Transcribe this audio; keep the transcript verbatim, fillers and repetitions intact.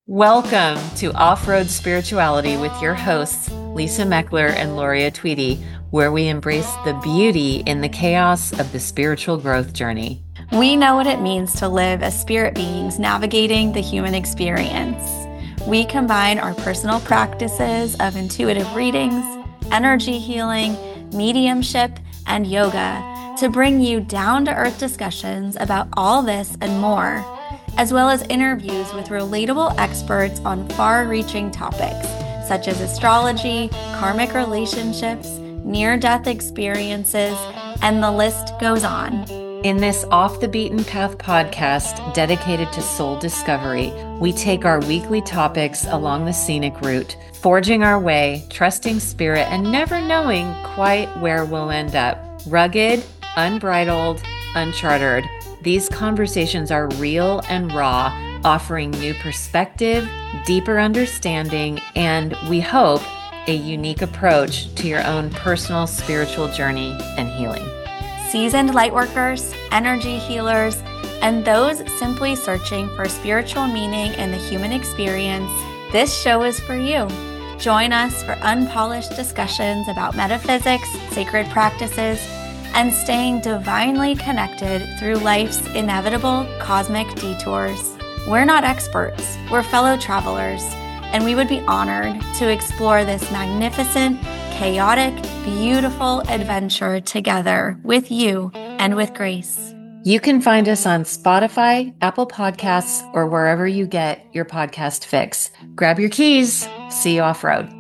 Welcome to Off-Road Spirituality with your hosts, Lisa Meckler and Loria Tweedy, where we embrace the beauty in the chaos of the spiritual growth journey. We know what it means to live as spirit beings navigating the human experience. We combine our personal practices of intuitive readings, energy healing, mediumship, and yoga to bring you down-to-earth discussions about all this and more, as well as interviews with relatable experts on far-reaching topics such as astrology, karmic relationships, near-death experiences, and the list goes on. In this Off the Beaten Path podcast dedicated to soul discovery, we take our weekly topics along the scenic route, forging our way, trusting spirit, and never knowing quite where we'll end up. Rugged, unbridled, unchartered. These conversations are real and raw, offering new perspective, deeper understanding, and we hope a unique approach to your own personal spiritual journey and healing. Seasoned lightworkers, energy healers, and those simply searching for spiritual meaning in the human experience, this show is for you. Join us for unpolished discussions about metaphysics, sacred practices, and staying divinely connected through life's inevitable cosmic detours. We're not experts, we're fellow travelers, and we would be honored to explore this magnificent, chaotic, beautiful adventure together with you and with grace. You can find us on Spotify, Apple Podcasts, or wherever you get your podcast fix. Grab your keys. See you off-road.